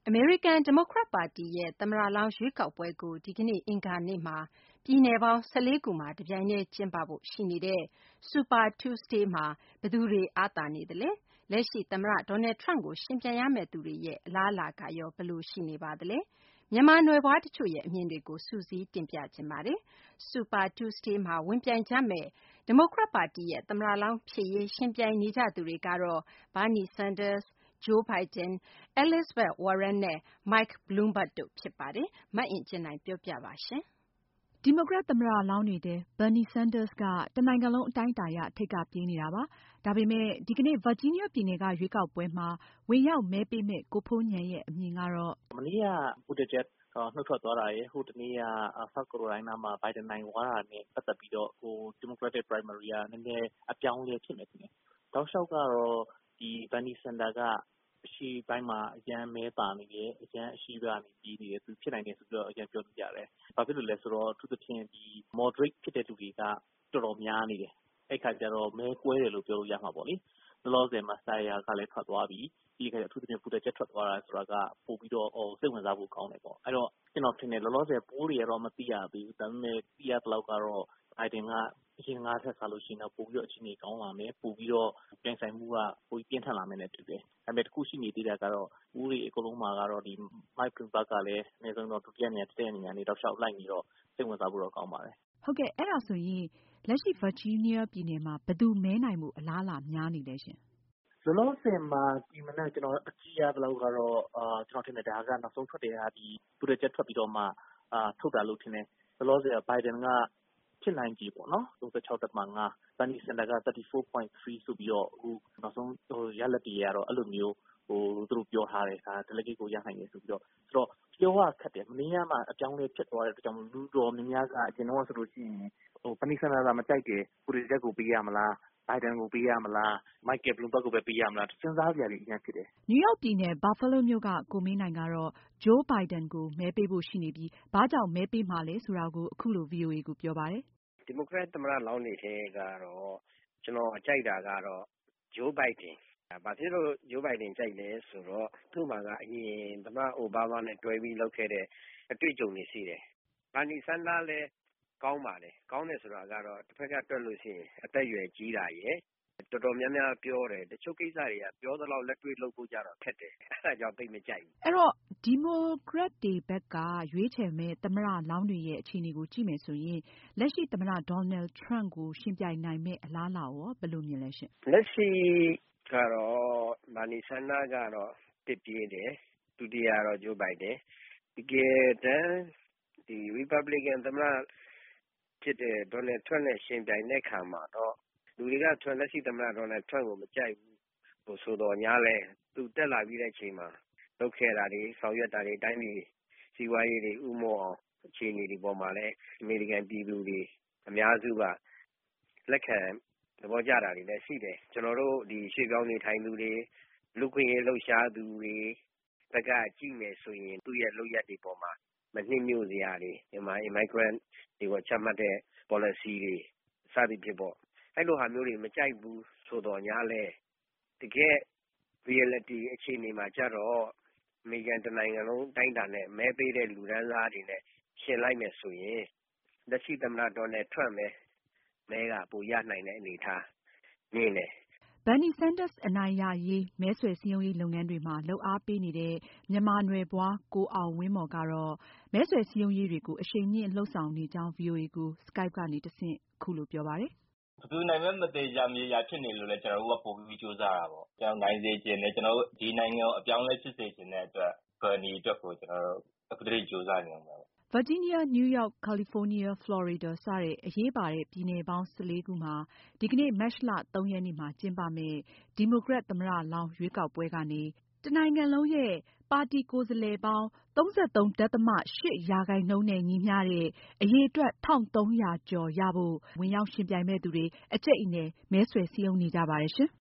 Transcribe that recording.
အမေရိကန် ဒီမိုကရက်ပါတီရဲ့ သမ္မတလောင်းရွေးကောက်ပွဲကို ဒီကနေ့ အင်္ဂါနေ့မှာ ပြည်နယ်ပေါင်း 14 ခုမှာ တပြိုင်တည်းကျင်းပဖို့ ရှိနေတဲ့ Super Tuesday မှာ ဘယ်သူတွေ အားသာနေသလဲ။ လက်ရှိ သမ္မတ Donald Trump ကို ယှဉ်ပြိုင်ရမယ့်သူတွေရဲ့ အလားအလာကရော ဘယ်လိုရှိနေပါသလဲ။ မြန်မာနွယ်ဖွားတချို့ရဲ့ အမြင်တွေကို စုစည်းတင်ပြချင်ပါတယ်။ Super Tuesday မှာ ဝင်ပြိုင်ကြမယ့် ဒီမိုကရက်ပါတီရဲ့ သမ္မတလောင်းဖြစ်ရေး ယှဉ်ပြိုင်နေကြသူတွေကတော့ Bernie Sanders, Joe Biden, Elizabeth Warren နဲ့ Mike Bloomberg တို့ ဖြစ်ပါတယ်။ မအင်ကြင်းနိုင်က ပြောပြပါမယ်။ဒီမိုကရက်သမ္မတလောင်းတွေထဲ Bernie Sanders က တနိုင်ငံလုံးအတိုင်းအတာအရ ထိပ်ကပြေးနေတာပါ။ ဒါပေမယ့် ဒီကနေ့ ဗာဂျီးနီးယားပြည်နယ်က ရွေးကောက်ပွဲမှာ ဝင်ရောက်မဲပေးမယ့် ကိုဖုန်းဉာဏ်ရဲ့ အမြင်ကတော့မနေ့က Buttigieg နုတ်ထွက်သွားတာရယ်၊ ဟိုတနေ့က South Carolina မှာ Biden နိုင်သွားတာနဲ့ ပတ်သက်ပြီးတော့ Democratic Primary ကနည်းနည်းအပြောင်းအလဲဖြစ်မယ်ထင်တယ်။ တောက်လျှောက်ကတော့ Bernie Sanders ကအရှေ့ပိုင်းမှာ အရမ်းမဲသာနေတယ်။ အရမ်းအရှေ့ကနေပြေးနေတယ်။ သူဖြစ်နိုင်တယ်ဆိုပြီးတော့ အရမ်းပြောနေကြတယ်။ ဘာဖြစ်လို့လဲဆိုတော့ အထူးသဖြင့် Moderate ဖြစ်တဲ့လူတွေက တော်တော်များနေတယ်။ အဲဒီအခါကျတော့ မဲကွဲတယ်လို့ပြောလို့ရမှာပေါ့လေ။ လောလောဆယ်မှာ Steyer ကလည်းထွက်သွားပြီ။ ပြီးတော့ အထူးသဖြင့် Buttigieg ထွက်သွားတယ်ဆိုတာက ပိုပြီးတော့စိတ်ဝင်စားဖို့ကောင်းတယ်ပေါ့။ အဲဒီတော့ ကျနော်ထင်တယ် လောလောဆယ် poll တွေကတော့မသိရသေးဘူး။ ဒါပေမယ့် သိရသလောက်ကတော့ Biden ကအရင်ကထက်စာရင်တော့ ပိုပြီးတော့အခြေအနေကောင်းလာမယ်။ ပိုပြီးတော့ပြိုင်ဆိုင်မှုက ပိုပြီးပြင်းထန်လာမယ်နဲ့တူတယ်။ ဒါပေမယ့် တခုရှိနေသေးတာကတော့ poll တွေအကုန်လုံးမှာကတော့ Mike Bloomberg ကလည်း အနည်းဆုံးတော့ ဒုတိယနေရာ တတိယနေရာတောက်လျှောက်လိုက်နေတော့ စိတ်ဝင်စားဖို့တော့ကောင်းပါတယ်။ ဟုတ်ကဲ့ အဲဒါဆိုရင် လက်ရှိ ဗာဂျီးနီးယားပြည်နယ်မှာ ဘယ်သူမဲနိုင်ဖို့ အလားအလာများနေလဲရှင်။ လောလောဆယ်မှာ ဒီမနက်ကျနော်ကြည့်ရသလောက်ကတော့ ကျနော်ထင်တယ် ဒါကနောက်ဆုံးထွက်တဲ့ Buttigieg ထွက်ပြီးတော့မှ ထုတ်တာလို့ထင်တယ်။ လောလောဆယ် Biden ကဖြစ်နိုင်ခြေပေါ့နော် 36.5 Bernie Sanders က 34.3 ဆိုပြီးတော့ အခုနောက်ဆုံးရလဒ်တွေကတော့ အဲလိုမျိုးသူတို့ပြောထားတယ်။ Delegate ကိုရနိုင်တယ်ဆိုပြီးတော့ ဆိုတော့ ပြောရခက်တယ်။ မနေ့ကမှ အပြောင်းအလဲဖြစ်သွားတဲ့အတွက်ကြောင့် လူတော်များများက အရင်တုန်းကဆိုရင် Bernie Sanders မကြိုက်တယ် Buttigieg ကိုပေးရမလား။ Biden ကိုပေးရမလား။ Michael Bloomberg ကိုပဲပေးရမလား စဉ်းစားစရာတွေအများကြီးဖြစ်တယ်။ နယူးယောက်ပြည်နယ် Buffalo မြို့က ကိုမင်းနိုင်ကတော့ Joe Biden ကိုမဲပေးဖို့ရှိနေပြီး ဘာကြောင့်မဲပေးမှာလဲဆိုတာကို အခုလို ဗွီအိုအေကိုပြောပါတယ်။ ဒီမိုကရက်သမ္မတလောင်းတွေထဲကတော့ ကျနော်ကြိုက်တာကတော့ Joe Biden ။ ဘာဖြစ်လို့ Joe Biden ကြိုက်လဲဆိုတော့ သူ့မှာကအရင်သမ္မတ အိုဘားမားနဲ့တွဲပြီးလုပ်ခဲ့တဲ့အတွေ့အကြုံတွေရှိတယ်။ Bernie Sanders လည်းကောင်းပါတယ်။ ကောင်းတယ်ဆိုတာကတော့ တဖက်ကတွက်လို့ရှိရင် အသက်အရွယ်ကြီးတာရယ် တော်တော်များများပြောတယ် တချို့ကိစ္စတွေက ပြောသလောက်လက်တွေ့လုပ်ဖို့ခက်တယ်။ အဲဒါကြောင့်သိပ်မကြိုက်ဘူး။ အဲဒီတော့ ဒီမိုကရက်တွေဘက်က ရွေးချယ်မယ့် သမ္မတလောင်းတွေရဲ့အခြေအနေကိုကြည့်မယ်ဆိုရင် လက်ရှိသမ္မတ Donald Trump ကိုယှဉ်ပြိုင်နိုင်မယ့်အလားအလာရော ဘယ်လိုမြင်လဲရှင့်။ လက်ရှိကတော့ Bernie Sanders ကတော့တစ်ပြေးတယ်။ ဒုတိယကတော့ Joe Biden ။ တကယ်တမ်း Republican သမ္မတဖြစ်တဲ့ Donald Trump နဲ့ ယှဉ်ပြိုင်တဲ့အခါမှာတော့ လူတွေက လက်ရှိသမ္မတ Donald Trump ကိုမကြိုက်ဘူးဆိုသော်ငြားလည်း သူတက်လာပြီးတဲ့အချိန်မှာ လုပ်ခဲ့တာတွေ ဆောင်ရွက်တာတွေ တိုင်းပြည်စီးပွားရေးတွေဦးမော့အောင်အခြေအနေတွေပေါ်မှာလည်း အမေရိကန်ပြည်သူတွေအများစုက လက်ခံသဘောကျတာတွေလည်းရှိတယ်။ ကျနော်တို့ ရွှေ့ပြောင်းနေထိုင်သူတွေ လူ့အခွင့်အရေးလှုပ်ရှားသူတွေဘက်ကကြည့်မယ်ဆိုရင် သူ့ရဲ့လုပ်ရပ်တွေပေါ်မှာ မနှစ်မြို့စရာတွေ Immigrant တွေကိုချမှတ်တဲ့ ပေါ်လစီတွေ စသည်ဖြင့်ပေါ့ အဲလိုဟာမျိုးတွေမကြိုက်ဘူးဆိုသော်ငြားလည်း တကယ့် Reality အခြေအနေမှာကျတော့ အမေရိကန်တနိုင်ငံလုံးအတိုင်းအတာနဲ့ မဲပေးတဲ့လူတန်းစားတွေနဲ့ ယှဉ်လိုက်မယ်ဆိုရင် လက်ရှိသမ္မတ Donald Trump ပဲ မဲကပိုရနိုင်တဲ့အနေအထားမြင်တယ်။ Bernie Sanders အနိုင်ရရေး မဲဆွယ်စည်းရုံးရေးလုပ်ငန်းတွေမှာ လုပ်အားပေးနေတဲ့ မြန်မာနွယ်ဖွား ကိုအောင်ဝင်းမော်ကတော့ မဲဆွယ်စည်းရုံးရေးတွေကို အရှိန်မြှင့်လုပ်ဆောင်နေကြောင်း ဗွီအိုအေကို Skype ကနေတဆင့် အခုလိုပြောပါတယ်။ဘယ်သူနိုင်မယ်မသေချာမရေရာဖြစ်နေလို့ ကျနော်တို့ကပိုပြီးကြိုးစားတာပေါ့။ ကျနော်တို့နိုင်စေချင်တယ်။ ကျနော်တို့ ဒီနိုင်ငံကိုအပြောင်းအလဲဖြစ်စေချင်တဲ့အတွက် Bernie အတွက်ကို ကျနော်တို့ အခုထက်ထိကြိုးစားနေတုန်းပဲ။ဗာဂျီးနီးယား၊ နယူးယောက်၊ ကာလီဖိုးနီးယား၊ ဖလော်ရီဒါ စတဲ့အရေးပါတဲ့ပြည်နယ်ပေါင်း 14 ခုမှာ ဒီကနေ့ မတ်လ 3 ရက်နေ့မှာကျင်းပမယ့် ဒီမိုကရက်သမ္မတလောင်းရွေးကောက်ပွဲကနေ တနိုင်ငံလုံးရဲ့ ပါတီကိုယ်စားလှယ်ပေါင်း ၃၃.၈% နဲ့ညီမျှတဲ့ အရေအတွက် ၁,၃၀၀ ကျော်ရဖို့ ဝင်ရောက်ယှဉ်ပြိုင်မယ့်သူတွေ အကြိတ်အနယ် မဲဆွယ်စည်းရုံးနေကြပါတယ်ရှင်။